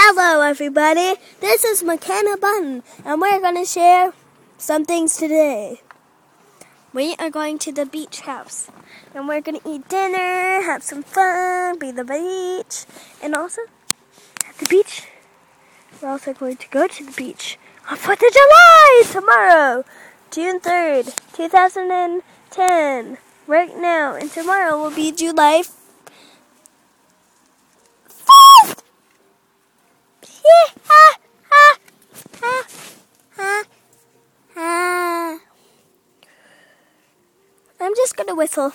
Hello everybody, this is McKenna Button, and we're going to share some things today. We are going to the beach house, and we're going to eat dinner, have some fun, be at the beach, and also at the beach, we're also going to go to the beach on 4th of July tomorrow, June 3rd, 2010, right now, and tomorrow will be July 1st. I'm just gonna whistle.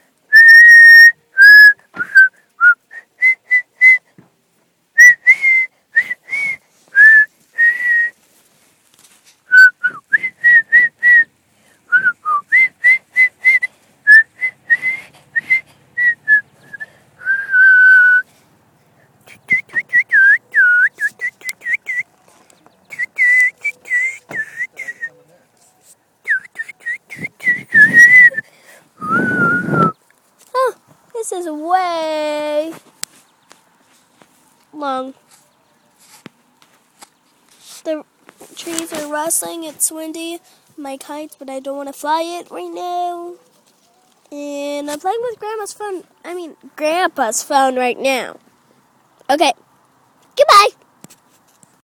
This is way long. The trees are rustling, it's windy. My kites, but I don't want to fly it right now. And I'm playing with Grandpa's phone right now. Okay, goodbye.